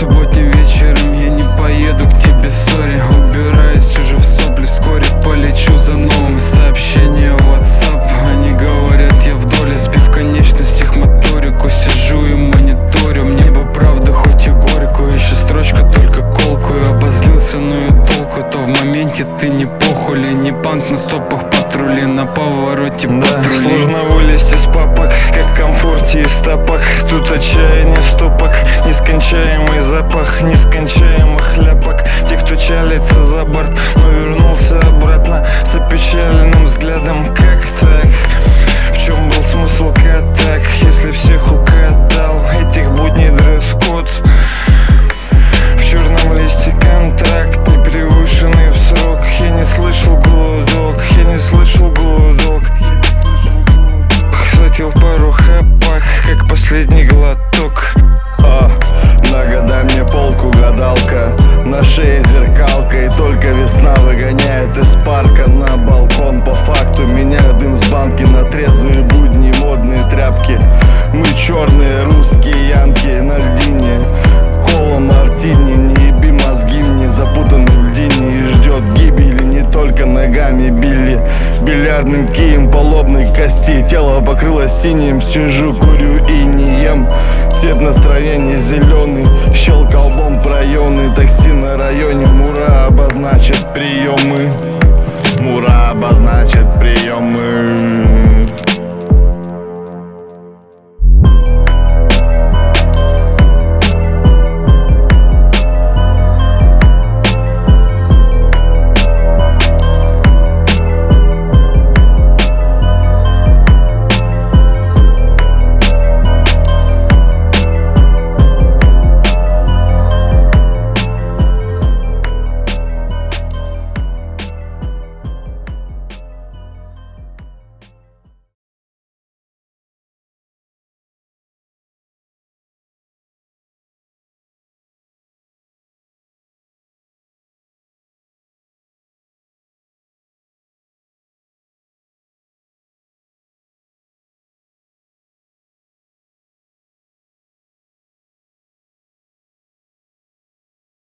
субботним вечером я не поеду к тебе, сори. Убираюсь уже в сопли, вскоре полечу за новым. Сообщения в WhatsApp, они говорят, я в доле. Сбив конечностях моторику, сижу и мониторю. Мне бы правда хоть и горькую, еще строчка только колкую. Обозлился, ну и толку, то в моменте ты не похули. Не панк на стопах патрули, на повороте патрули. Сложно вылезти с папок, как в комфорте и стопах. Тут отчаяние стопок, нескончаемый запах нескончаемых ляпок. Те, кто чалится за борт, но вернулся обратно с опечаленным взглядом. Как так? В чем был смысл катак, если всех укатал? Этих будней дресс-код, в черном листе контракт, не превышенный в срок. Я не слышал гудок, я не слышал гудок. Хватил пару хапак, как последний глоток. Нагадай мне полку, гадалка, на шее зеркалка. И только весна выгоняет из парка на балкон. По факту меня дым с банки на трезвые будни, модные тряпки. Мы черные русские янки на льдине, кола мартини. Не еби мозги мне, запутаны в льдине. И ждет гибели не только ногами били, бильярдным кием по лобной кости. Тело покрылось синим, сижу, курю и не ем. Цвет настроения зеленый, щел колбом проемный. Такси на районе Мура обозначит приемы.